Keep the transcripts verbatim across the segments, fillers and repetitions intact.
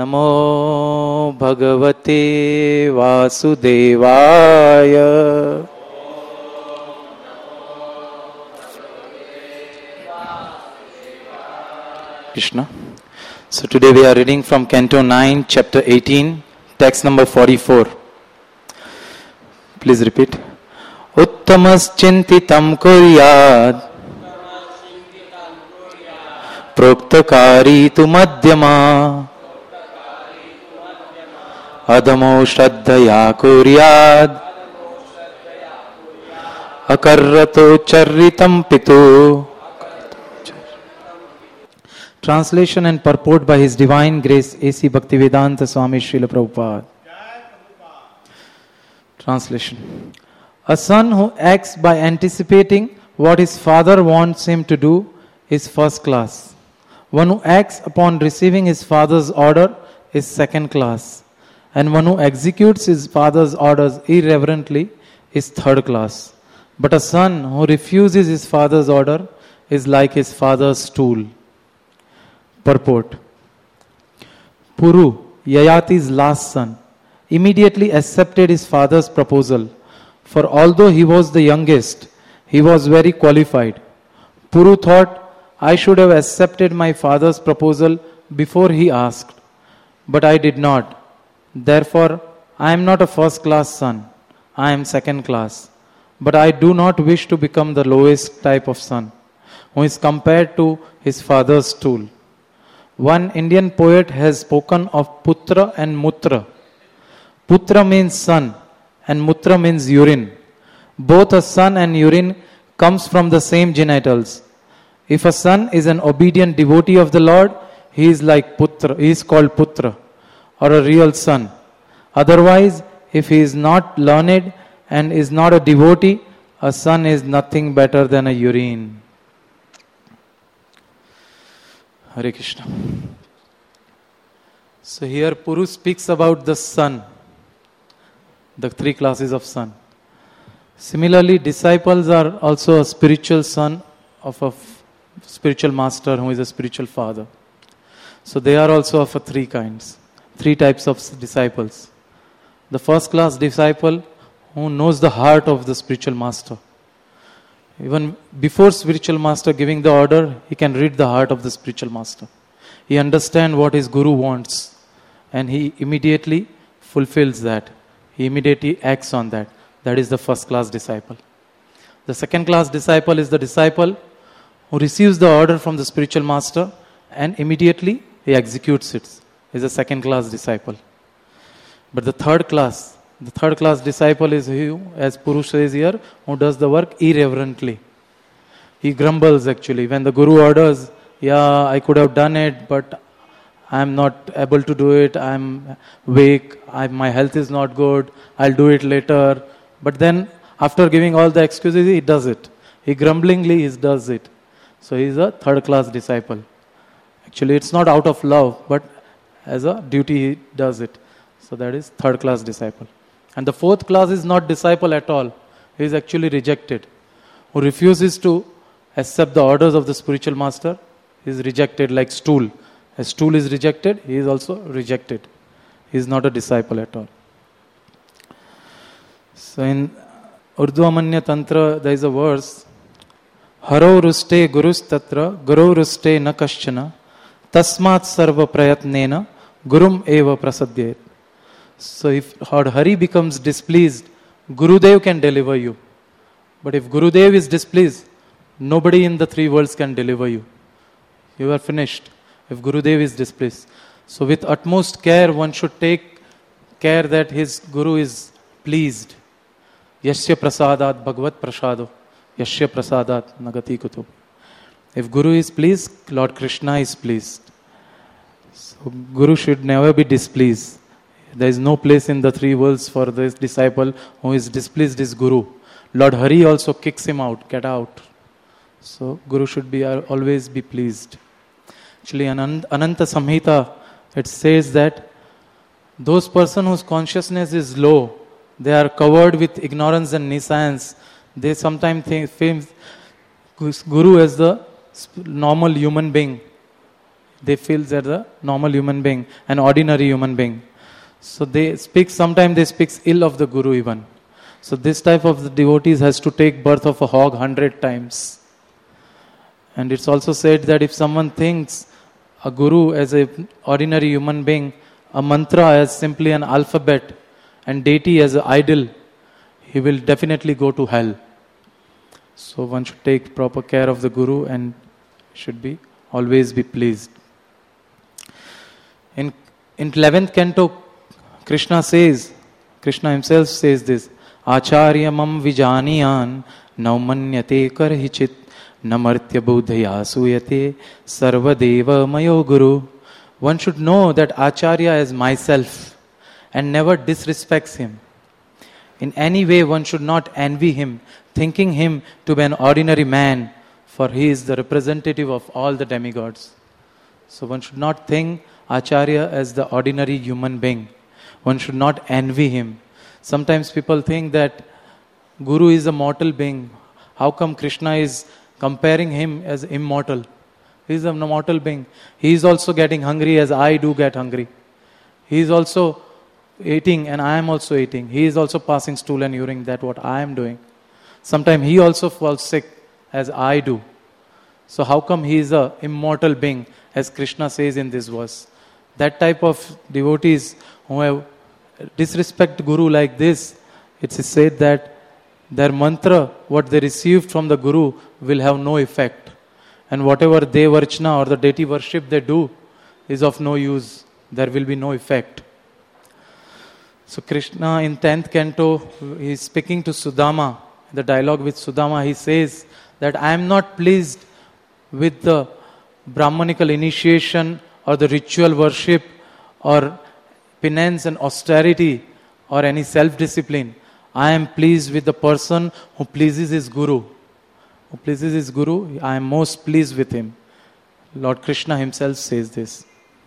नमो भगवते वासुदेवाय। Krishna. So today we are reading from Canto nine, Chapter eighteen, text number forty-four. Please repeat. Uttamas-chintitam kuryad Proktokari tu madhyama Adamo shraddhaya kuryad Akarrato charritam pitu. Translation and purport by His Divine Grace A C Bhaktivedanta Swami Srila Prabhupada. Translation. A son who acts by anticipating what his father wants him to do is first class. One who acts upon receiving his father's order is second class. And one who executes his father's orders irreverently is third class. But a son who refuses his father's order is like his father's stool. Purport. Puru, Yayati's last son, immediately accepted his father's proposal, for although he was the youngest, he was very qualified. Puru thought, I should have accepted my father's proposal before he asked, but I did not. Therefore, I am not a first-class son, I am second class. But I do not wish to become the lowest type of son, who is compared to his father's stool. One Indian poet has spoken of Putra and Mutra. Putra means son and Mutra means urine. Both a son and urine comes from the same genitals. If a son is an obedient devotee of the Lord, he is like Putra, he is called Putra or a real son. Otherwise, if he is not learned and is not a devotee, a son is nothing better than a urine. Hare Krishna. So here Puru speaks about the son, the three classes of son. Similarly, disciples are also a spiritual son of a f- spiritual master who is a spiritual father. So they are also of a three kinds, three types of disciples. The first class disciple who knows the heart of the spiritual master. Even before spiritual master giving the order, he can read the heart of the spiritual master. He understands what his guru wants and he immediately fulfills that. He immediately acts on that. That is the first class disciple. The second class disciple is the disciple who receives the order from the spiritual master and immediately he executes it. He is a second class disciple. But the third class, the third class disciple is he, as Puru says here, who does the work irreverently. He grumbles actually. When the Guru orders, yeah, I could have done it, but I am not able to do it. I am weak. I, my health is not good. I'll do it later. But then, after giving all the excuses, he does it. He grumblingly he does it. So he is a third class disciple. Actually, it's not out of love, but as a duty he does it. So that is third class disciple. And the fourth class is not disciple at all. He is actually rejected. Who refuses to accept the orders of the spiritual master, he is rejected like stool. As stool is rejected, he is also rejected. He is not a disciple at all. So in Urdhvamanya Tantra, there is a verse, Haro ruste gurus tatra, guru ruste na kaschana, tasmat sarva prayatnena, gurum eva prasadyet. So if Hari becomes displeased, Gurudev can deliver you. But if Gurudev is displeased, nobody in the three worlds can deliver you. You are finished if Gurudev is displeased. So with utmost care, one should take care that his Guru is pleased. Yasya prasadat bhagavat prasado, Yasya prasadat nagati kutu. If Guru is pleased, Lord Krishna is pleased. So Guru should never be displeased. There is no place in the three worlds for this disciple who is displeased his Guru. Lord Hari also kicks him out, get out. So Guru should be always be pleased. Actually, in Ananta Samhita, it says that those person whose consciousness is low, they are covered with ignorance and nescience. They sometimes think Guru as the normal human being. they feel they're the normal human being, an ordinary human being. So they speak, sometimes they speak ill of the Guru even. So this type of the devotees has to take birth of a hog hundred times. And it's also said that if someone thinks a Guru as an ordinary human being, a mantra as simply an alphabet, and deity as an idol, he will definitely go to hell. So one should take proper care of the Guru and should be always be pleased. In in eleventh canto, Krishna says, Krishna himself says this, Acharya mam vijaniyan naumanyate karhichit namartya buddhaya suyate sarvadeva mayo guru. One should know that Acharya is myself and never disrespects him. In any way one should not envy him, thinking him to be an ordinary man, for he is the representative of all the demigods. So one should not think Acharya as the ordinary human being. One should not envy him. Sometimes people think that Guru is a mortal being. How come Krishna is comparing him as immortal? He is a mortal being. He is also getting hungry as I do get hungry. He is also eating and I am also eating. He is also passing stool and urine, that what I am doing. Sometimes he also falls sick as I do. So how come he is a immortal being, as Krishna says in this verse? That type of devotees who have disrespect Guru like this, it is said that their mantra, what they received from the Guru, will have no effect. And whatever they varchana or the deity worship they do is of no use. There will be no effect. So Krishna in tenth canto, he is speaking to Sudama. The dialogue with Sudama, he says that I am not pleased with the Brahmanical initiation or the ritual worship or penance and austerity or any self-discipline. I am pleased with the person who pleases his Guru. Who pleases his Guru, I am most pleased with him. Lord Krishna himself says this.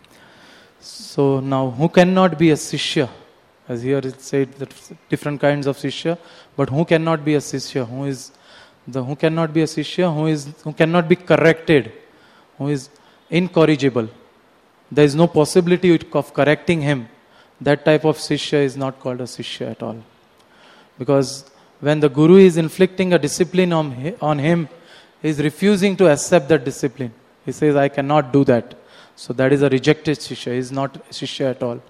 So now, who cannot be a Sishya? As here it said that different kinds of Sishya, but who cannot be a Sishya? Who is the who cannot be a Sishya? Who is who cannot be corrected? Who is incorrigible? There is no possibility of correcting him. That type of Sishya is not called a Sishya at all. Because when the Guru is inflicting a discipline on, on him, he is refusing to accept that discipline. He says, I cannot do that. So that is a rejected Sishya. He is not a Sishya at all.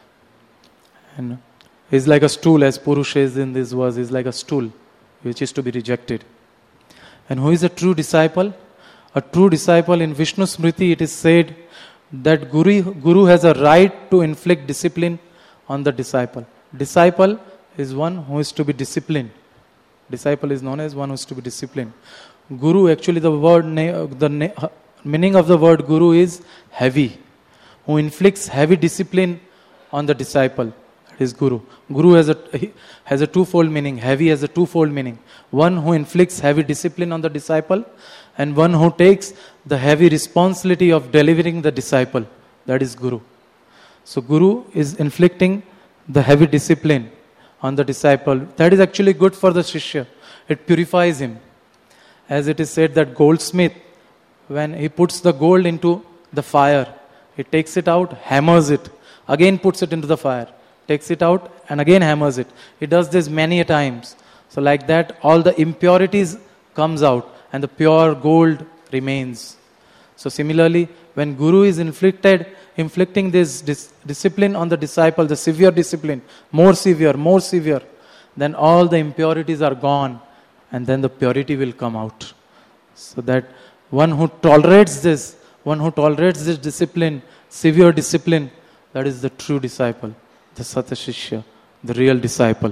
And he is like a stool, as Purusha says in this verse, he is like a stool, which is to be rejected. And who is a true disciple? A true disciple, in Vishnu Smriti it is said that Guru, Guru has a right to inflict discipline on the disciple. Disciple is one who is to be disciplined. Disciple is known as one who is to be disciplined. Guru, actually the word, the meaning of the word Guru is heavy. Who inflicts heavy discipline on the disciple. That is Guru. Guru has a, has a twofold meaning. Heavy has a twofold meaning. One who inflicts heavy discipline on the disciple, and one who takes the heavy responsibility of delivering the disciple. That is Guru. So Guru is inflicting the heavy discipline on the disciple. That is actually good for the Shishya. It purifies him. As it is said that goldsmith, when he puts the gold into the fire, he takes it out, hammers it, again puts it into the fire, takes it out and again hammers it. He does this many a times. So like that, all the impurities comes out and the pure gold remains. So similarly, when Guru is inflicted, inflicting this dis- discipline on the disciple, the severe discipline, more severe, more severe, then all the impurities are gone and then the purity will come out. So that one who tolerates this, one who tolerates this discipline, severe discipline, that is the true disciple, the Satya Shishya, the real disciple.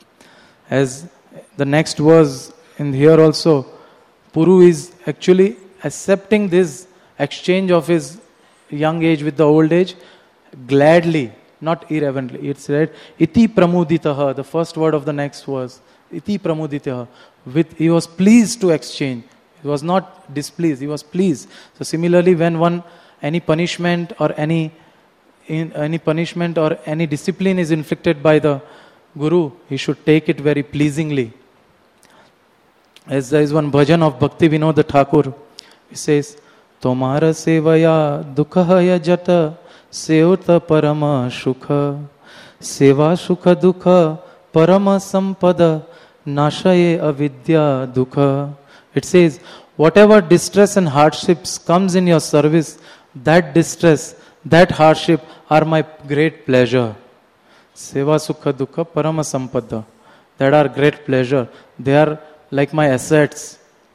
As the next verse in here also, Puru is actually accepting this exchange of his young age with the old age gladly, not irreverently. It said, Iti pramuditaha, the first word of the next verse. Iti pramuditaha. With, he was pleased to exchange. He was not displeased, he was pleased. So similarly, when one, any punishment or any in, any punishment or any discipline is inflicted by the Guru, he should take it very pleasingly. As there is one bhajan of Bhakti Vinod Thakur, he says, Tomara sevaya dukha jata sevta parama sukha. Seva sukha dukha parama sampada nashaye avidya dukha. It says, whatever distress and hardships comes in your service, that distress, that hardship are my great pleasure. Seva sukha dukha parama sampada. That are great pleasure. They are like my assets.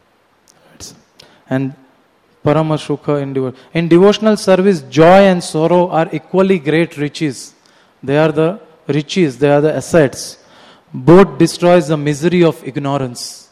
And parama sukha in devotion. In devotional service, joy and sorrow are equally great riches. They are the riches, they are the assets. Both destroys the misery of ignorance.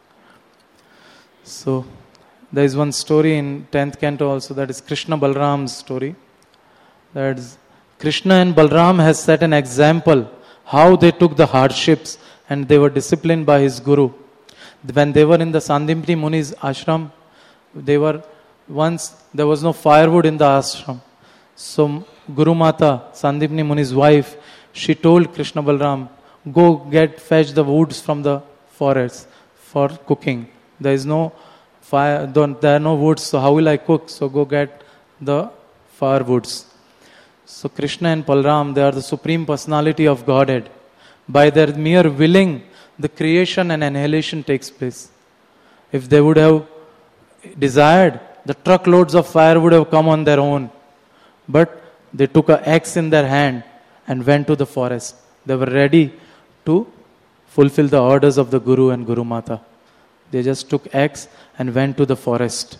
So, there is one story in tenth canto also, that is Krishna Balram's story. That is, Krishna and Balram has set an example how they took the hardships and they were disciplined by his guru. When they were in the Sandipni Muni's ashram, they were once there was no firewood in the ashram. So Guru Mata, Sandipni Muni's wife, she told Krishna Balram, go get fetch the woods from the forest for cooking. There is no fire, don't, there are no woods, so how will I cook? So go get the firewoods. So Krishna and Balram, they are the supreme personality of Godhead. By their mere willing, the creation and annihilation takes place. If they would have desired, the truckloads of fire would have come on their own. But they took an axe in their hand and went to the forest. They were ready to fulfill the orders of the Guru and Guru Mata. They just took axe and went to the forest.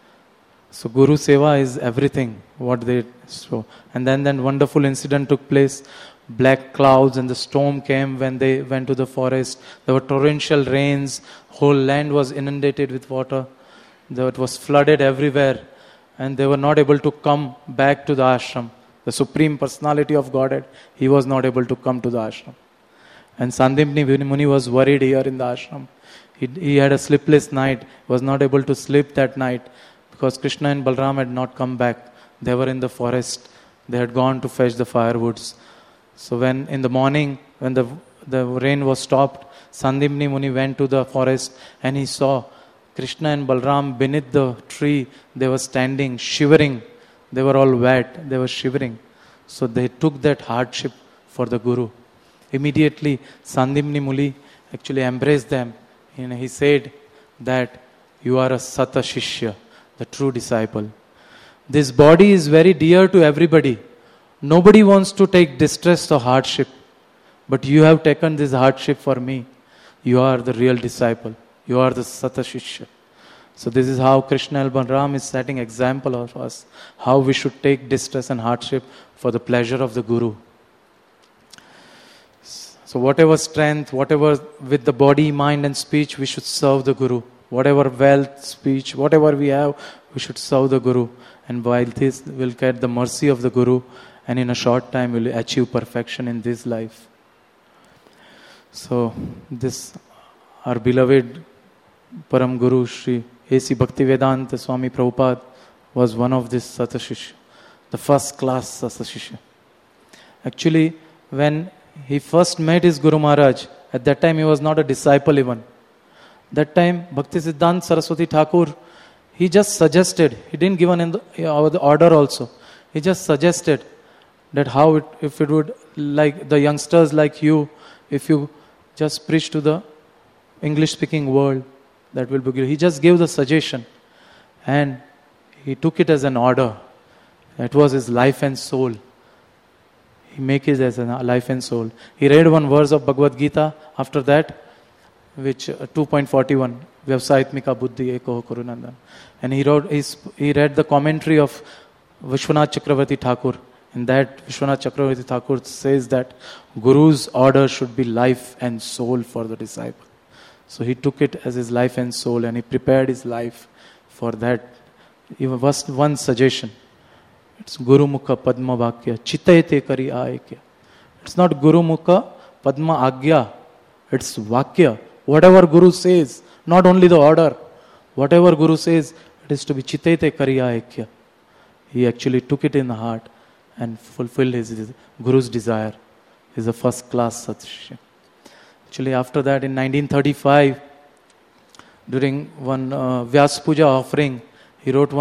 So Guru Seva is everything, what they show. And then that wonderful incident took place. Black clouds and the storm came when they went to the forest. There were torrential rains. Whole land was inundated with water. It was flooded everywhere. And they were not able to come back to the ashram. The Supreme Personality of Godhead, he was not able to come to the ashram. And Sandipni Muni was worried here in the ashram. He, he had a sleepless night. He was not able to sleep that night because Krishna and Balram had not come back. They were in the forest. They had gone to fetch the firewoods. So when in the morning, when the, the rain was stopped, Sandipni Muni went to the forest and he saw Krishna and Balram beneath the tree. They were standing, shivering. They were all wet. They were shivering. So they took that hardship for the Guru. Immediately, Sandipni Muni actually embraced them. And he said that you are a Sata Shishya, the true disciple. This body is very dear to everybody. Nobody wants to take distress or hardship. But you have taken this hardship for me. You are the real disciple. You are the Sata Shishya. So this is how Krishna and Balram is setting example of us. How we should take distress and hardship for the pleasure of the Guru. So whatever strength, whatever with the body, mind and speech, we should serve the Guru. Whatever wealth, speech, whatever we have, we should serve the Guru. And while this, we'll get the mercy of the Guru. And in a short time, we'll achieve perfection in this life. So this, our beloved Param Guru, Sri A C Bhaktivedanta Swami Prabhupada, was one of this Sata Shishya. The first class Sata Shishya. Actually, when he first met his Guru Maharaj, at that time he was not a disciple even. That time, Bhakti Siddhanta Saraswati Thakur, he just suggested, he didn't give an the order also. He just suggested that how it, if it would, like the youngsters like you, if you just preach to the English-speaking world, that will be good. He just gave the suggestion and he took it as an order. That was his life and soul. He make it as a life and soul. He read one verse of Bhagavad Gita after that, which uh, two point forty-one, Vyavsayatmika Buddhi Eko Kurunandan. And he wrote, he, he read the commentary of Vishwanath Chakravarti Thakur. In that, Vishwanath Chakravarti Thakur says that Guru's order should be life and soul for the disciple. So he took it as his life and soul and he prepared his life for that. Even was one suggestion. It's Guru Mukha Padma Vakya. Chitayate Kari Aekya. It's not Guru Mukha Padma Agya. It's Vakya. Whatever Guru says, not only the order. Whatever Guru says, it is to be Chitayate Kari Aekya. He actually took it in the heart and fulfilled his, his Guru's desire. He's a first class Satshya. Actually, after that, in nineteen thirty-five, during one uh, Vyas Puja offering, he wrote one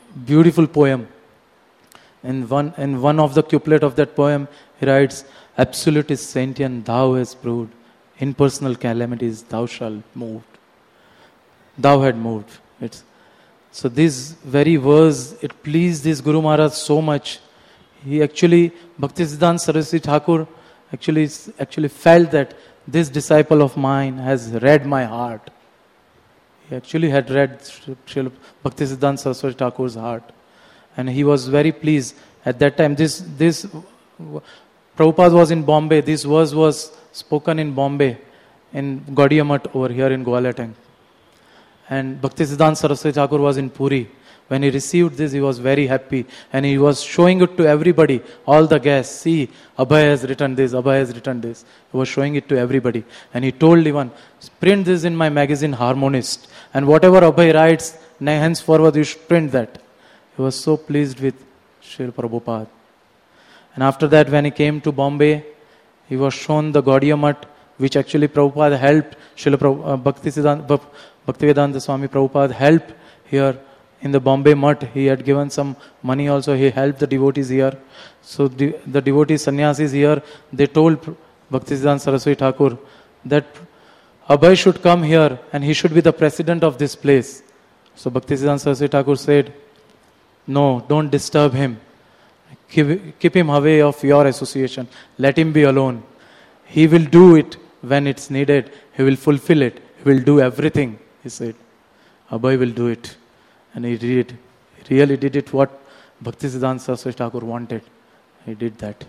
beautiful poem. In one, in one of the couplet of that poem, he writes, "Absolute is sentient, thou hast proved. Impersonal calamities, thou shalt move. Thou had moved." It's, so this very verse, it pleased this Guru Maharaj so much. He actually, Bhaktisiddhanta Saraswati Thakur actually, actually felt that this disciple of mine has read my heart. He actually had read Srila Bhaktisiddhanta Saraswati Thakur's heart. And he was very pleased. At that time, this, this Prabhupada was in Bombay. This verse was spoken in Bombay, in Gaudiya Math over here in Gwalior. And Bhaktisiddhanta Saraswati Thakur was in Puri. When he received this, he was very happy. And he was showing it to everybody, all the guests. See, Abhay has written this, Abhay has written this. He was showing it to everybody. And he told even, print this in my magazine, Harmonist. And whatever Abhay writes, henceforward you should print that. He was so pleased with Srila Prabhupada. And after that, when he came to Bombay, he was shown the Gaudiya Math, which actually Prabhupada helped. Srila uh, Bhaktisiddhanta, Bhaktivedanta Swami Prabhupada helped here in the Bombay Math. He had given some money also. He helped the devotees here. So the, the devotees, sannyasis here, they told Bhaktisiddhanta Saraswati Thakur that Abhay should come here and he should be the president of this place. So Bhaktisiddhanta Saraswati Thakur said, "No, don't disturb him. Keep, keep him away of your association. Let him be alone. He will do it when it's needed. He will fulfill it. He will do everything," he said. Abhay will do it. And he did. He really did it what Bhaktisiddhanta Saraswati Thakur wanted. He did that.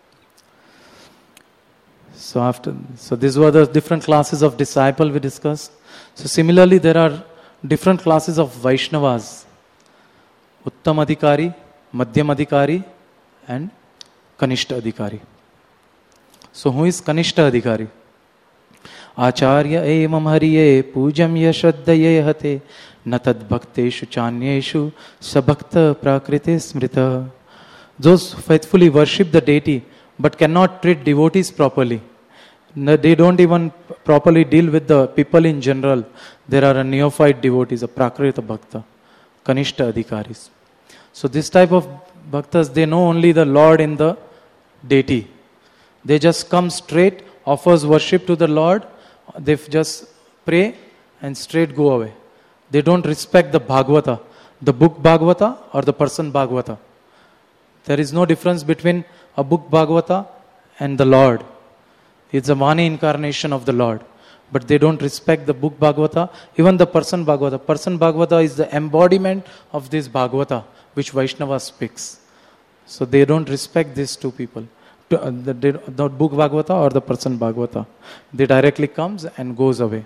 So after, so these were the different classes of disciple we discussed. So similarly, there are different classes of Vaishnavas. Uttam Adhikari, Madhyam Adhikari, and Kanishta Adhikari. So who is Kanishta Adhikari? Acharya emam hariye pujam yashaddaye hate natad bhakteshu chanyeshu sabhakta prakrite smrita. Those faithfully worship the deity but cannot treat devotees properly. They don't even properly deal with the people in general. There are a neophyte devotees, a prakrita bhakta, Kanishta Adhikaris. So this type of bhaktas, they know only the Lord in the deity. They just come straight, offers worship to the Lord, they just pray and straight go away. They don't respect the Bhagavata, the book Bhagavata or the person Bhagavata. There is no difference between a book Bhagavata and the Lord. It's a Vani incarnation of the Lord. But they don't respect the book Bhagavata, even the person Bhagavata. Person Bhagavata is the embodiment of this Bhagavata, which Vaishnava speaks. So they don't respect these two people. The, the, the book Bhagavata or the person Bhagavata. They directly comes and goes away.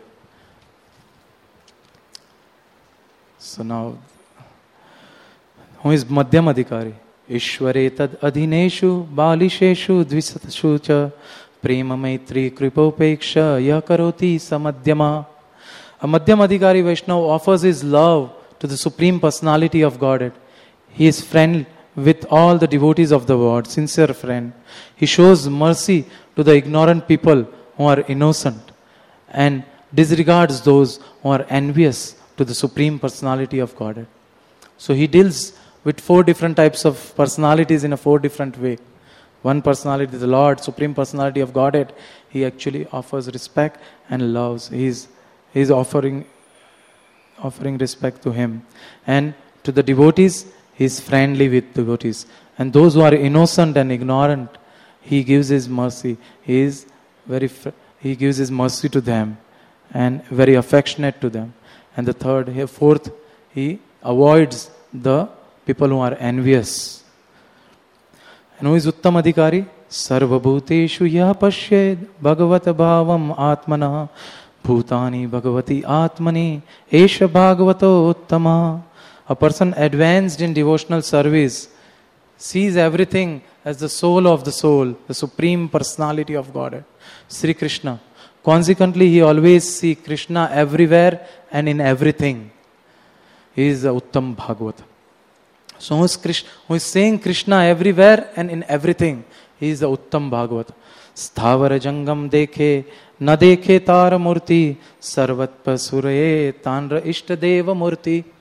So now, who is Madhyam Adhikari? Ishware tad adhineshu balisheshu dvisatashu cha prema maitri kripopeksha yakaroti samadhyama. A Madhyam Adhikari Vaishnava offers his love to the Supreme Personality of Godhead. He is friend with all the devotees of the Lord, sincere friend. He shows mercy to the ignorant people who are innocent and disregards those who are envious to the Supreme Personality of Godhead. So he deals with four different types of personalities in a four different way. One personality, the Lord, Supreme Personality of Godhead, he actually offers respect and loves. He is, he is offering, offering respect to him. And to the devotees, he is friendly with devotees. And those who are innocent and ignorant, he gives his mercy. He is very, he gives his mercy to them and very affectionate to them. And the third, fourth, he avoids the people who are envious. And who is Uttam Adhikari? Sarva bhuteshu ya pashyed bhagavata bhavam atmana bhutani bhagavati atmani esha bhagavato uttama. A person advanced in devotional service sees everything as the soul of the soul, the Supreme Personality of Godhead, Sri Krishna. Consequently, he always sees Krishna everywhere and in everything. He is the Uttam Bhagavata. So who is, Krishna, who is saying Krishna everywhere and in everything? He is the Uttam Bhagavata. Sthavara jangam dekhe, na dekhe tara murti, sarvatpa suraye tanra ishtadeva murti.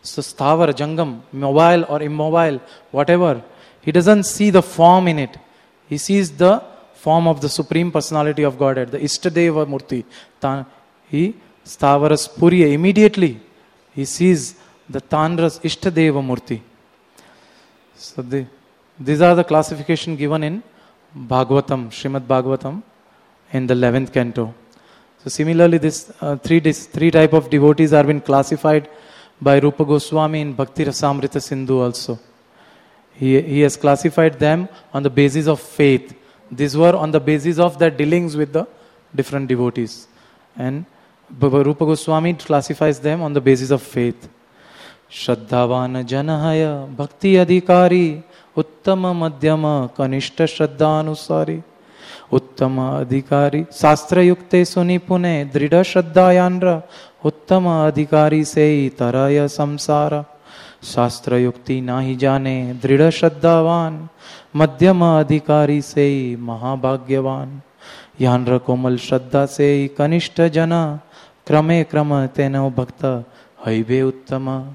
So Sthavar, Jangam, mobile or immobile, whatever, he doesn't see the form in it. He sees the form of the Supreme Personality of Godhead, the Ishtadeva Murti. He, Sthavaras Puriya, immediately he sees the Tanras Ishtadeva Murti. So the, these are the classification given in Bhagavatam, Srimad Bhagavatam, in the eleventh canto. So similarly, this uh, three this three type of devotees are been classified by Rupa Goswami in Bhakti Rasamrita Sindhu also. He, he has classified them on the basis of faith. These were on the basis of their dealings with the different devotees. And Rupa Goswami classifies them on the basis of faith. Shraddhavana Janahaya Bhakti Adhikari Uttama Madhyama Kanishta Shraddhanusari Uttama Adhikari Sastra Yukte Sunipune Drida Shraddhayanra Uttama Adhikari Sei Taraya Samsara Shastra Yukti Nahi Jane Drida Shraddhavan Madhyama Adhikari Sei Mahabhagyavan Yanra Komal Shraddha Sei Kanishta Jana Krame Krama Teno Bhakta Haive Uttama.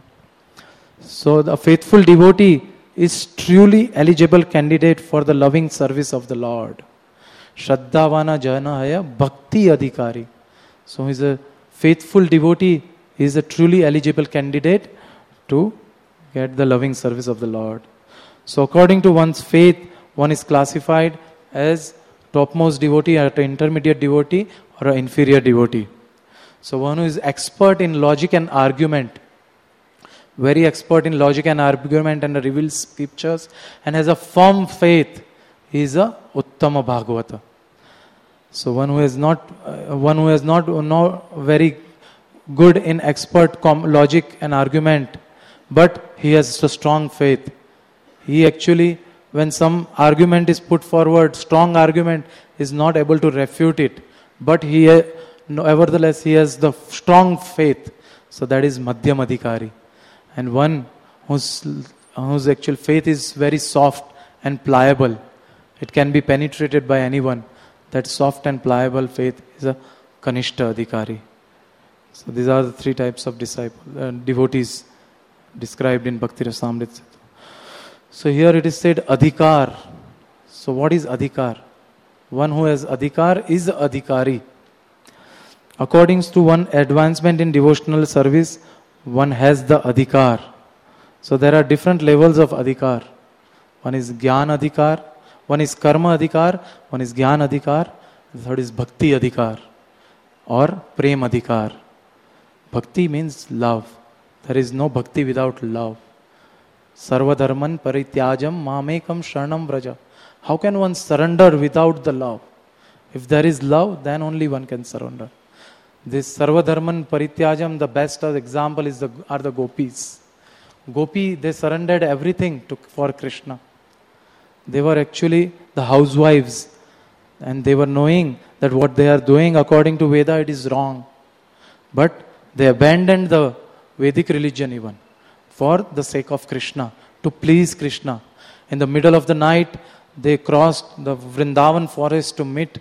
So the faithful devotee is truly eligible candidate for the loving service of the Lord. Shraddhavana Janahaya Bhakti Adhikari. So he is a faithful devotee, he is a truly eligible candidate to get the loving service of the Lord. So according to one's faith, one is classified as topmost devotee, or an intermediate devotee, or an inferior devotee. So one who is expert in logic and argument, very expert in logic and argument and reveals scriptures and has a firm faith, he is a Uttama Bhagavata. So one who is not, uh, one who is not, not very good in expert com- logic and argument, but he has a strong faith. He actually, when some argument is put forward, strong argument, is not able to refute it, but he, uh, nevertheless, he has the strong faith. So that is Madhyam Adhikari. And one whose, whose actual faith is very soft and pliable. It can be penetrated by anyone. That soft and pliable faith is a Kanishta Adhikari. So these are the three types of disciples, uh, devotees described in Bhakti Rasamrita. So here it is said Adhikar. So what is Adhikar? One who has Adhikar is Adhikari. According to one advancement in devotional service, one has the Adhikar. So there are different levels of Adhikar. One is Gyan Adhikar, one is Karma Adhikar, one is Gyan Adhikar, the third is Bhakti Adhikar or Prem Adhikar. Bhakti means love. There is no bhakti without love. Sarva dharman parityajam mamekam sharanam vraja. How can one surrender without the love? If there is love, then only one can surrender. This Sarva dharman parityajam, the best example is the, are the gopis. Gopi, they surrendered everything to, for Krishna. They were actually the housewives, and they were knowing that what they are doing according to Veda, it is wrong. But they abandoned the Vedic religion even for the sake of Krishna, to please Krishna. In the middle of the night, they crossed the Vrindavan forest to meet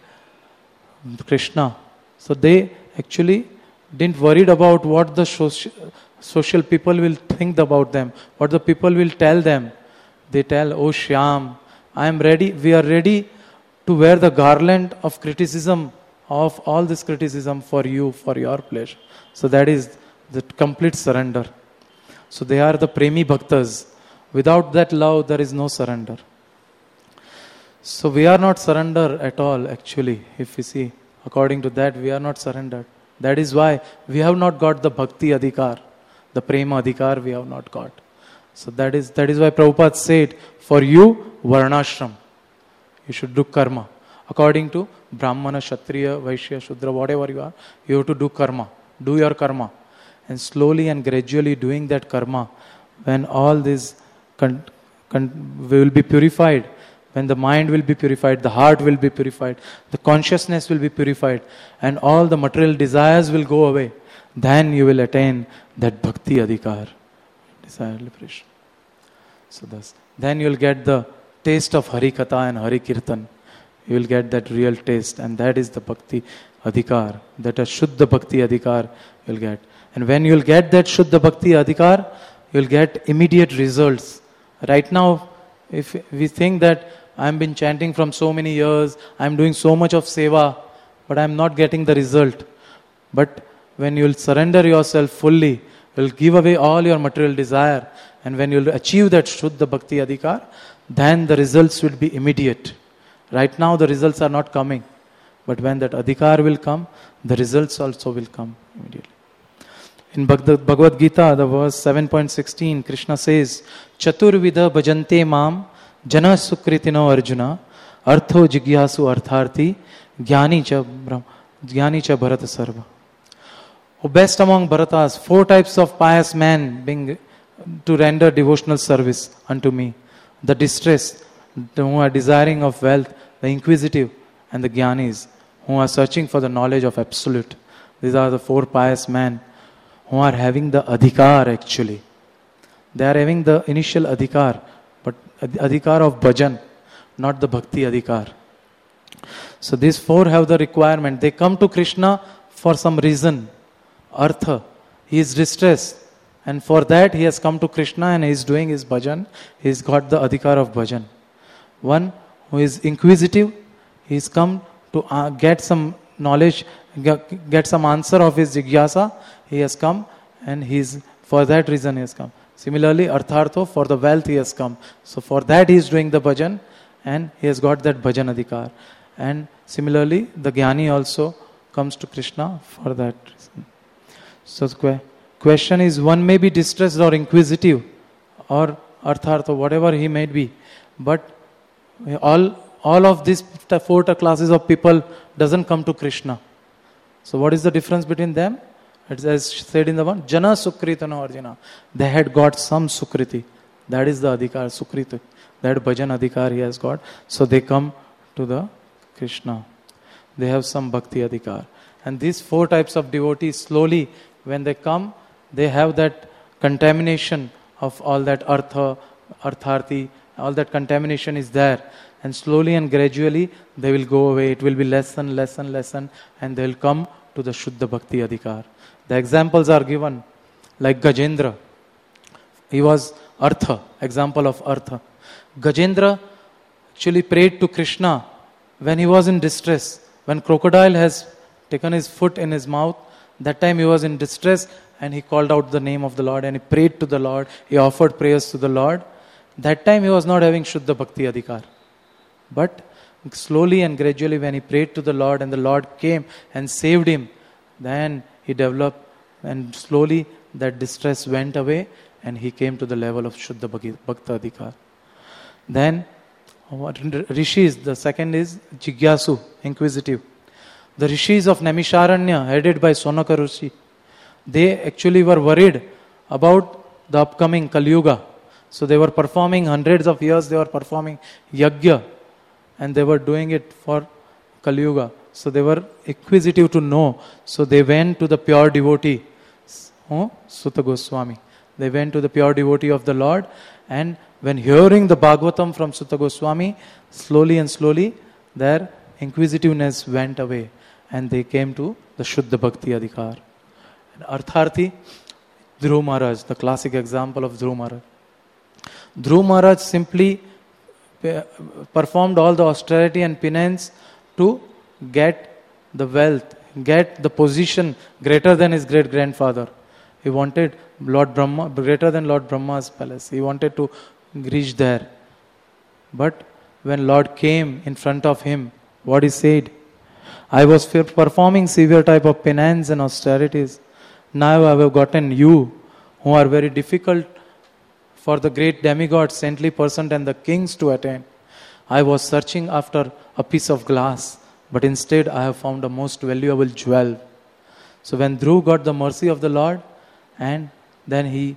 Krishna. So they actually didn't worried about what the social, social people will think about them, what the people will tell them. They tell, "Oh Shyam, I am ready, we are ready to wear the garland of criticism, of all this criticism for you, for your pleasure." So that is the complete surrender. So they are the Premi Bhaktas. Without that love, there is no surrender. So we are not surrender at all actually, if we see. According to that, we are not surrendered. That is why we have not got the Bhakti Adhikar. The Prema Adhikar we have not got. So that is that is why Prabhupada said, for you, Varnashram. You should do karma. According to Brahmana, Kshatriya, Vaishya, Shudra, whatever you are, you have to do karma. Do your karma. And slowly and gradually doing that karma, when all this con- con- will be purified, when the mind will be purified, the heart will be purified, the consciousness will be purified, and all the material desires will go away, then you will attain that Bhakti Adhikar, desire liberation. So thus, then you will get the taste of Hari Katha and Hari Kirtan. You will get that real taste, and that is the Bhakti Adhikar, that a Shuddha Bhakti Adhikar you will get. And when you will get that Shuddha Bhakti Adhikar, you'll get immediate results. Right now, if we think that I've been chanting from so many years, I'm doing so much of seva, but I'm not getting the result. But when you'll surrender yourself fully, you'll give away all your material desire, and when you'll achieve that Shuddha Bhakti Adhikar, then the results will be immediate. Right now the results are not coming, but when that Adhikar will come, the results also will come immediately. In Bhagavad Gita, the verse seven point sixteen, Krishna says, Chaturvidha bhajante mam jana sukritino arjuna artho jigyasu artharthi jnani cha brahm jnani cha bharata sarva. O best among Bharatas, four types of pious men being to render devotional service unto me. The distressed, who are desiring of wealth, the inquisitive, and the jnanis, who are searching for the knowledge of absolute. These are the four pious men who are having the adhikar actually. They are having the initial adhikar, but adhikar of bhajan, not the bhakti adhikar. So these four have the requirement. They come to Krishna for some reason. Artha, he is distressed, and for that he has come to Krishna and he is doing his bhajan. He has got the adhikar of bhajan. One who is inquisitive, he has come to uh, get some knowledge, get, get some answer of his jigyasa. He has come, and he is, for that reason he has come. Similarly, arthartho, for the wealth he has come. So for that he is doing the bhajan, and he has got that bhajan adhikar. And similarly, the jnani also comes to Krishna for that reason. So the question is, one may be distressed or inquisitive, or arthartho, whatever he may be, but all all of these four classes of people doesn't come to Krishna. So what is the difference between them? It's as said in the one, Jana Sukritana Arjuna. They had got some Sukriti. That is the Adhikar, Sukriti. That Bhajan Adhikar he has got. So they come to the Krishna. They have some Bhakti Adhikar. And these four types of devotees, slowly, when they come, they have that contamination of all that Artha, Artharthi, all that contamination is there. And slowly and gradually, they will go away. It will be less and less and less, and they will come to the Shuddha Bhakti Adhikar. The examples are given, like Gajendra. He was Artha, example of Artha. Gajendra actually prayed to Krishna when he was in distress. When crocodile has taken his foot in his mouth, that time he was in distress and he called out the name of the Lord and he prayed to the Lord. He offered prayers to the Lord. That time he was not having Shuddha Bhakti Adhikar. But slowly and gradually when he prayed to the Lord and the Lord came and saved him, then he developed, and slowly that distress went away and he came to the level of Shuddha Bhakti Adhikar. Then Rishis, the second is Jigyasu, inquisitive. The Rishis of Naimisharanya, headed by Sonaka Rishi, they actually were worried about the upcoming Kali Yuga. So they were performing hundreds of years, they were performing Yajna, and they were doing it for Kali Yuga. So they were inquisitive to know. So they went to the pure devotee, oh, Sutta Goswami. They went to the pure devotee of the Lord, and when hearing the Bhagavatam from Sutta Goswami, slowly and slowly their inquisitiveness went away and they came to the Shuddha Bhakti Adhikar. And Artharthi, Dhruv Maharaj, the classic example of Dhruv Maharaj. Dhruv Maharaj simply performed all the austerity and penance to get the wealth, get the position greater than his great grandfather. He wanted Lord Brahma, greater than Lord Brahma's palace. He wanted to reach there. But when Lord came in front of him, what he said? I was performing severe type of penance and austerities. Now I have gotten you, who are very difficult for the great demigods, saintly person and the kings to attain. I was searching after a piece of glass, but instead I have found a most valuable jewel. So when Dhruv got the mercy of the Lord, and then he,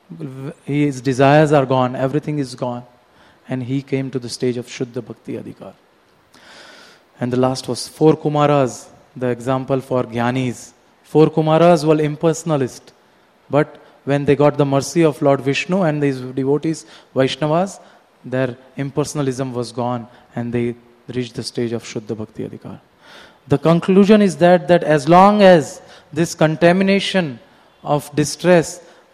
his desires are gone, everything is gone, and he came to the stage of Shuddha Bhakti Adhikar. And the last was four Kumaras, the example for Jnanis. Four Kumaras were impersonalist, but when they got the mercy of Lord Vishnu and these devotees, Vaishnavas, their impersonalism was gone and they reached the stage of Shuddha Bhakti Adhikar. The conclusion is that, that as long as this contamination of distress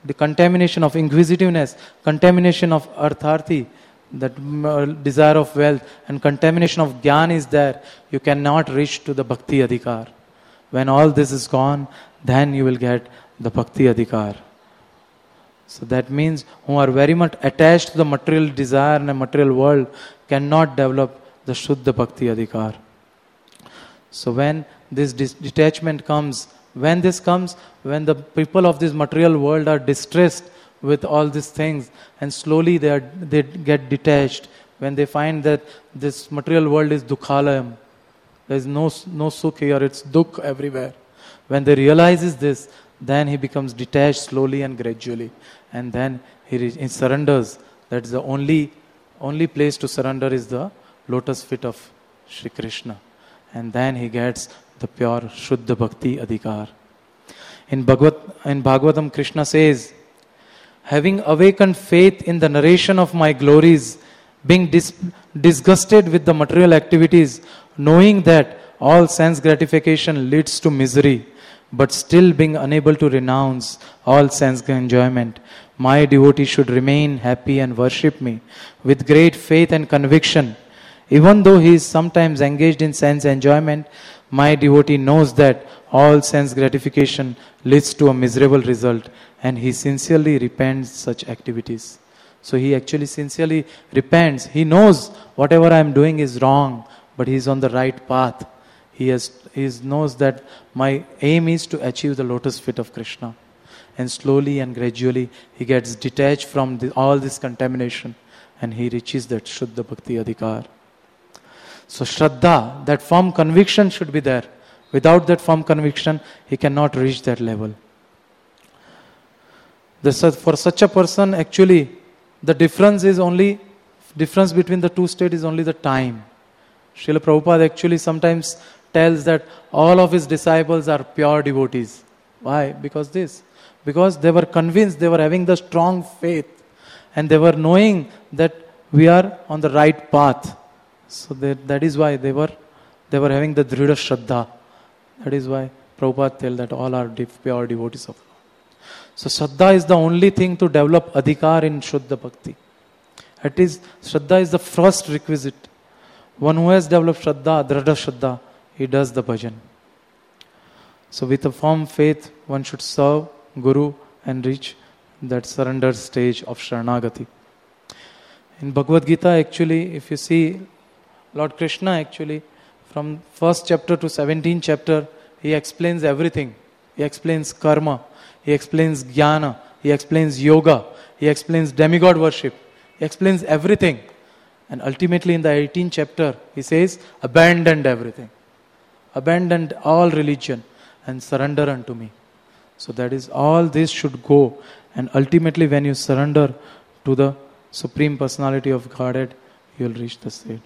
the contamination of inquisitiveness, contamination of artharthi, that uh, desire of wealth, and contamination of jnana is there, you cannot reach to the bhakti adhikar. When all this is gone, then you will get the bhakti adhikar. So that means who are very much attached to the material desire and the material world cannot develop the Shuddha Bhakti Adhikar. So when this dis- detachment comes, when this comes, when the people of this material world are distressed with all these things and slowly they, are, they get detached, when they find that this material world is dukhalayam, there is no, no sukh here, it's dukh everywhere. When they realizes this, then he becomes detached slowly and gradually. And then he, re- he surrenders. That's the only only place to surrender is the lotus feet of Shri Krishna. And then he gets the pure Shuddha Bhakti Adhikar. In, Bhagavad, in Bhagavatam, Krishna says, having awakened faith in the narration of my glories, being dis- disgusted with the material activities, knowing that all sense gratification leads to misery, but still being unable to renounce all sense enjoyment, my devotee should remain happy and worship me with great faith and conviction. Even though he is sometimes engaged in sense enjoyment, my devotee knows that all sense gratification leads to a miserable result, and he sincerely repents such activities. So he actually sincerely repents. He knows whatever I am doing is wrong, but he is on the right path. He has he knows that my aim is to achieve the lotus feet of Krishna. And slowly and gradually he gets detached from the, all this contamination, and he reaches that Shuddha Bhakti Adhikar. So Shraddha, that firm conviction should be there. Without that firm conviction, he cannot reach that level. This, for such a person, actually, the difference is only, difference between the two states is only the time. Srila Prabhupada actually sometimes tells that all of his disciples are pure devotees. Why? Because this. Because they were convinced, they were having the strong faith, and they were knowing that we are on the right path. So that, that is why they were they were having the Dhrida Shraddha. That is why Prabhupada tells that all are pure devotees of God. So Shraddha is the only thing to develop Adhikar in Shuddha Bhakti. It is, Shraddha is the first requisite. One who has developed Shraddha, Dhrida Shraddha, he does the bhajan. So with a firm faith, one should serve Guru and reach that surrender stage of Sharanagati. In Bhagavad Gita, actually, if you see, Lord Krishna actually, from first chapter to seventeenth chapter, he explains everything. He explains karma, he explains jnana, he explains yoga, he explains demigod worship, he explains everything. And ultimately in the eighteenth chapter, he says, abandon everything. Abandon all religion and surrender unto me. So that is, all this should go. And ultimately when you surrender to the Supreme Personality of Godhead, you will reach the state.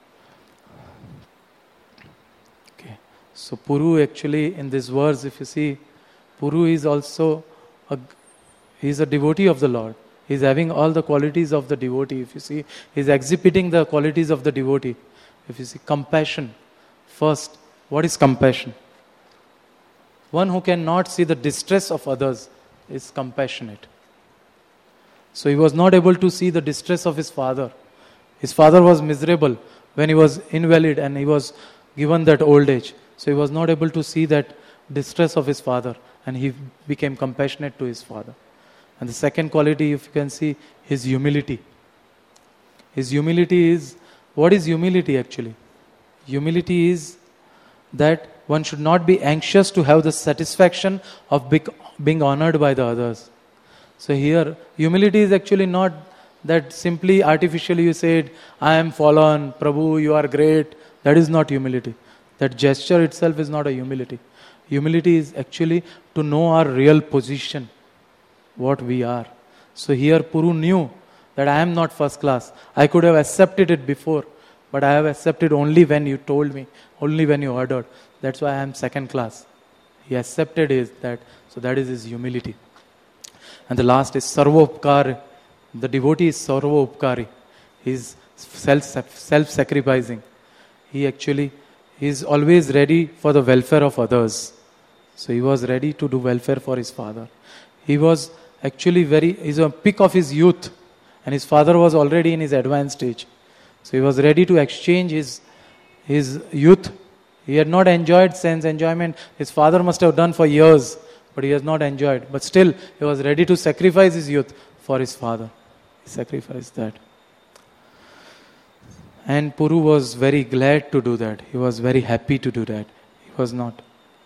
Okay. So Puru actually in this verse, if you see, Puru is also, a, he is a devotee of the Lord. He is having all the qualities of the devotee. If you see, he is exhibiting the qualities of the devotee. If you see, compassion. First, what is compassion? One who cannot see the distress of others is compassionate. So he was not able to see the distress of his father. His father was miserable when he was invalid and he was given that old age. So he was not able to see that distress of his father, and he became compassionate to his father. And the second quality, if you can see, his humility. His humility is, what is humility actually? Humility is that one should not be anxious to have the satisfaction of being honored by the others. So here, humility is actually not that simply artificially you said, I am fallen, Prabhu, you are great. That is not humility. That gesture itself is not a humility. Humility is actually to know our real position, what we are. So here Puru knew that I am not first class. I could have accepted it before, but I have accepted only when you told me, only when you ordered. That's why I am second class. He accepted his, that, so that is his humility. And the last is Sarvopkar. The devotee is Sarvopkari. He is self, self-sacrificing. He actually is always ready for the welfare of others. So he was ready to do welfare for his father. He was actually very, he's a peak of his youth. And his father was already in his advanced stage. So he was ready to exchange his, his youth. He had not enjoyed sense enjoyment. His father must have done for years, but he has not enjoyed. But still, he was ready to sacrifice his youth for his father. He sacrificed that. And Puru was very glad to do that. He was very happy to do that. He was not.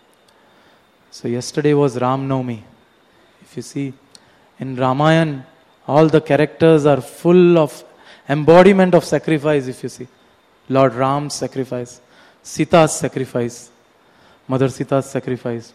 So yesterday was Ram Navami. If you see, in Ramayana, all the characters are full of embodiment of sacrifice, if you see. Lord Ram's sacrifice, Sita's sacrifice, Mother Sita's sacrifice,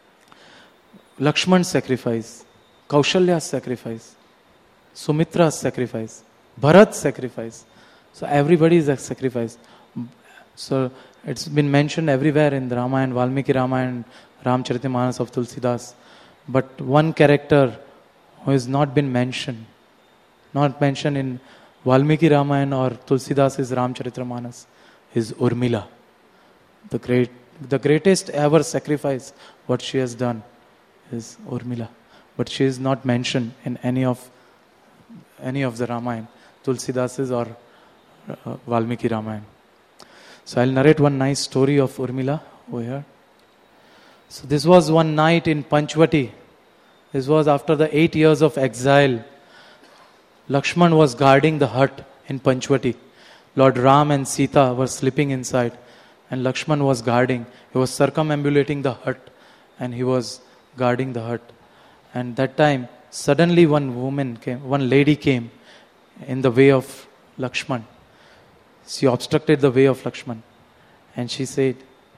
Lakshman's sacrifice, Kaushalya's sacrifice, Sumitra's sacrifice, Bharat's sacrifice. So everybody is a sacrifice. So it's been mentioned everywhere in the Ramayana, Valmiki Ramayana, Ramcharitamanas of Tulsidas. But one character who has not been mentioned, not mentioned in Valmiki Ramayana or Tulsidas' Ramcharitamanas, is Urmila. The great, the greatest ever sacrifice what she has done is Urmila. But she is not mentioned in any of any of the Ramayana, Tulsidas' or uh, Valmiki Ramayana. So I'll narrate one nice story of Urmila over here. So this was one night in Panchvati. This was after the eight years of exile. Lakshman was guarding the hut in Panchvati. Lord Ram and Sita were sleeping inside, and Lakshman was guarding. He was circumambulating the hut, and he was guarding the hut. And that time, suddenly one woman came, one lady came in the way of Lakshman. She obstructed the way of Lakshman. And she said,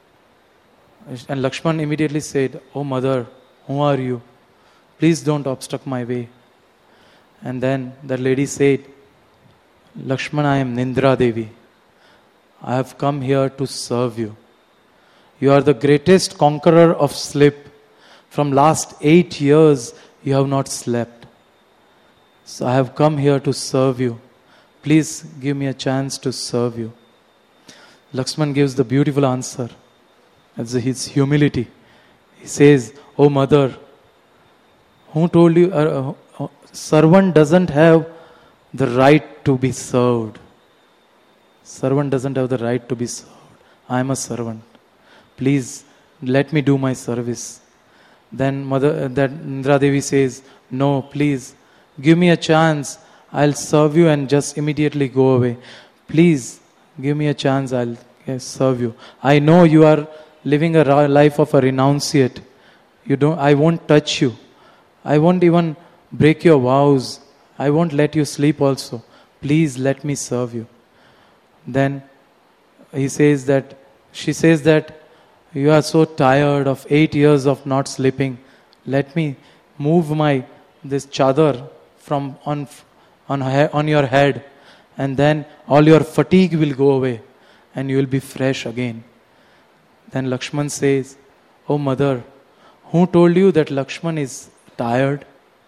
and Lakshman immediately said, "Oh mother, who are you? Please don't obstruct my way." And then the lady said, "Lakshman, I am Nindra Devi. I have come here to serve you. You are the greatest conqueror of sleep. From last eight years, you have not slept. So I have come here to serve you. Please give me a chance to serve you." Lakshman gives the beautiful answer. That's his humility. He says, "Oh mother, who told you, uh, uh, servant doesn't have the right to be served. Servant doesn't have the right to be served. I am a servant. Please let me do my service." Then mother, uh, that Indra Devi says, "No, please give me a chance. I'll serve you and just immediately go away. Please give me a chance. I'll yes, serve you. I know you are living a life of a renunciate. You don't. I won't touch you. I won't even break your vows. I won't let you sleep also. Please let me serve you." Then he says that, she says that, "You are so tired of eight years of not sleeping. Let me move my, this chadar from on, on, on your head, and then all your fatigue will go away and you will be fresh again." Then Lakshman says, "Oh mother, who told you that Lakshman is tired?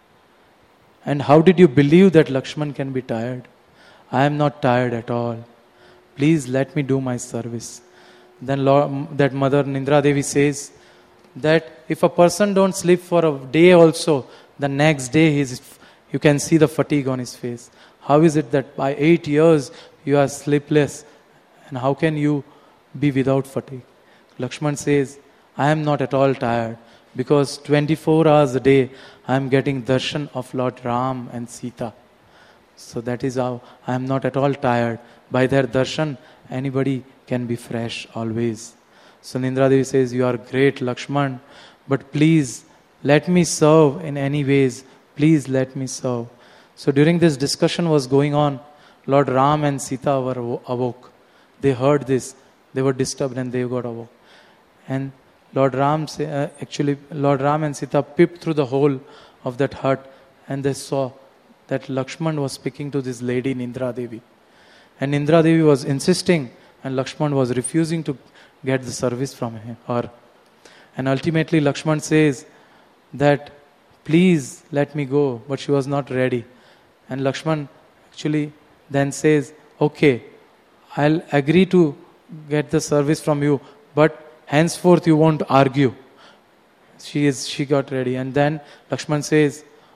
And how did you believe that Lakshman can be tired? I am not tired at all. Please let me do my service." Then Lord, that mother Nindra Devi says that if a person don't sleep for a day also, the next day he's, you can see the fatigue on his face. How is it that by eight years you are sleepless, and how can you be without fatigue? Lakshman says, "I am not at all tired, because twenty-four hours a day I am getting darshan of Lord Ram and Sita. So that is how I am not at all tired. By their darshan, anybody can be fresh always." So Nindra Devi says, "You are great, Lakshman, but please let me serve in any ways. Please let me serve." So during this discussion was going on, Lord Ram and Sita were awoke. They heard this. They were disturbed and they got awoke. And Lord Ram, uh, actually, Lord Ram and Sita peeped through the hole of that hut, and they saw that Lakshman was speaking to this lady Nindra Devi. And Nindra Devi was insisting, and Lakshman was refusing to get the service from him, her. And ultimately Lakshman says that, "Please let me go," but she was not ready. And Lakshman actually then says, "Okay, I'll agree to get the service from you, but henceforth you won't argue." She is. She got ready. And then Lakshman says,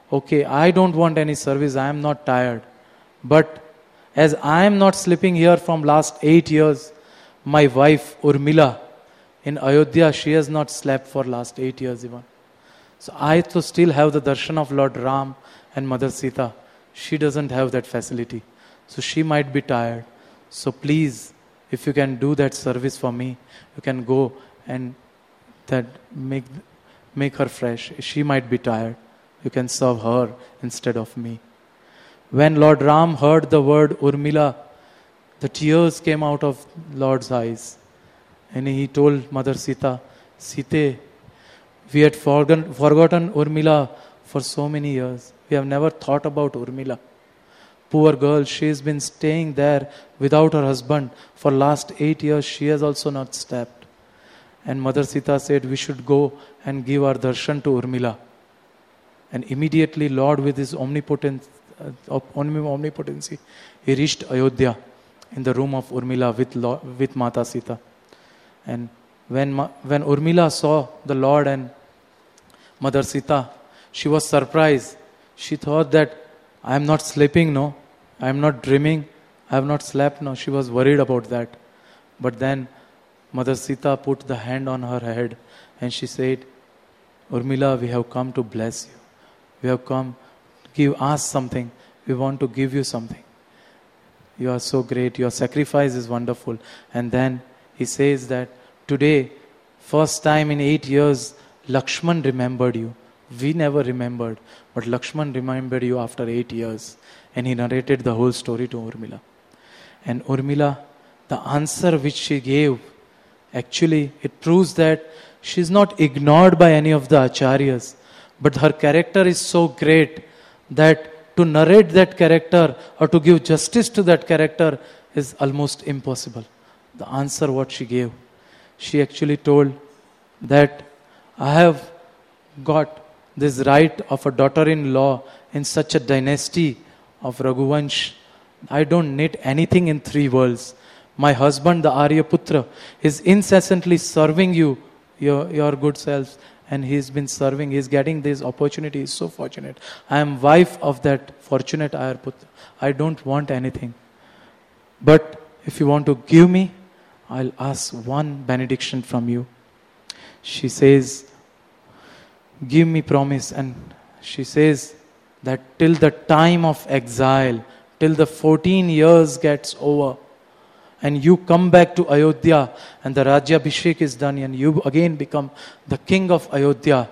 okay, I don't want any service, I am not tired. But as I am not sleeping here from last eight years, my wife Urmila in Ayodhya, she has not slept for last eight years even. So I to still have the darshan of Lord Ram and Mother Sita. She doesn't have that facility. So she might be tired. So please, if you can do that service for me, you can go and that make make her fresh. She might be tired. You can serve her instead of me. When Lord Ram heard the word Urmila, the tears came out of Lord's eyes. And he told Mother Sita, Sita, we had forgotten, forgotten Urmila for so many years. We have never thought about Urmila. Poor girl, she has been staying there without her husband for last eight years. She has also not stepped. And Mother Sita said, we should go and give our darshan to Urmila. And immediately Lord with his omnipotence, uh, omnipotency, he reached Ayodhya in the room of Urmila with, Lord, with Mata Sita. And when, when Urmila saw the Lord and Mother Sita, she was surprised. She thought that I am not sleeping, no. I am not dreaming. I have not slept, no. She was worried about that. But then Mother Sita put the hand on her head and she said, Urmila, we have come to bless you. We have come to give, ask something. We want to give you something. You are so great. Your sacrifice is wonderful. And then he says that today, first time in eight years, Lakshman remembered you. We never remembered, but Lakshman remembered you after eight years. And he narrated the whole story to Urmila. And Urmila, the answer which she gave, actually, it proves that she is not ignored by any of the acharyas, but her character is so great that to narrate that character or to give justice to that character is almost impossible. The answer what she gave, she actually told that I have got this right of a daughter-in-law in such a dynasty of Raghuvansh. I don't need anything in three worlds. My husband, the Aryaputra, is incessantly serving you, your, your good selves. And he's been serving, he's getting this opportunity, he's so fortunate. I am wife of that fortunate Aryaputra. I don't want anything. But if you want to give me, I'll ask one benediction from you. She says, give me promise. And she says that till the time of exile, till the fourteen years gets over, and you come back to Ayodhya and the Rajyabhishek is done and you again become the king of Ayodhya,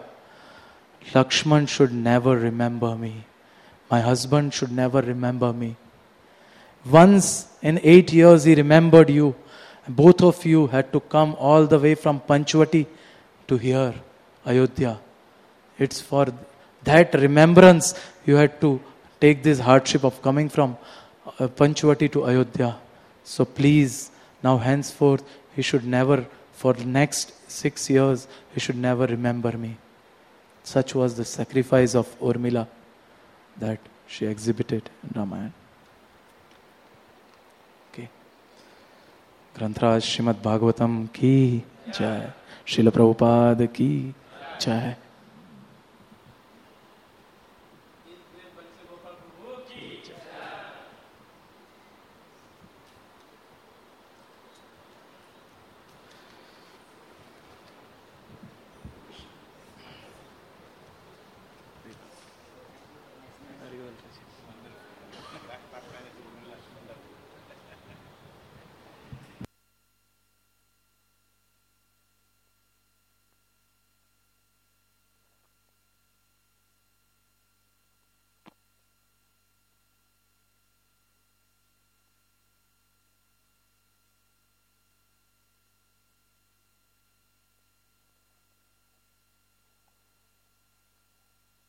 Lakshman should never remember me. My husband should never remember me. Once in eight years he remembered you. Both of you had to come all the way from Panchvati to here, Ayodhya. It's for that remembrance you had to take this hardship of coming from uh, Panchvati to Ayodhya. So please, now henceforth, he should never, for the next six years, he should never remember me. Such was the sacrifice of Urmila that she exhibited in Ramayana. Okay. Grantraj Srimad Bhagavatam ki jai. Srila Prabhupada ki jai.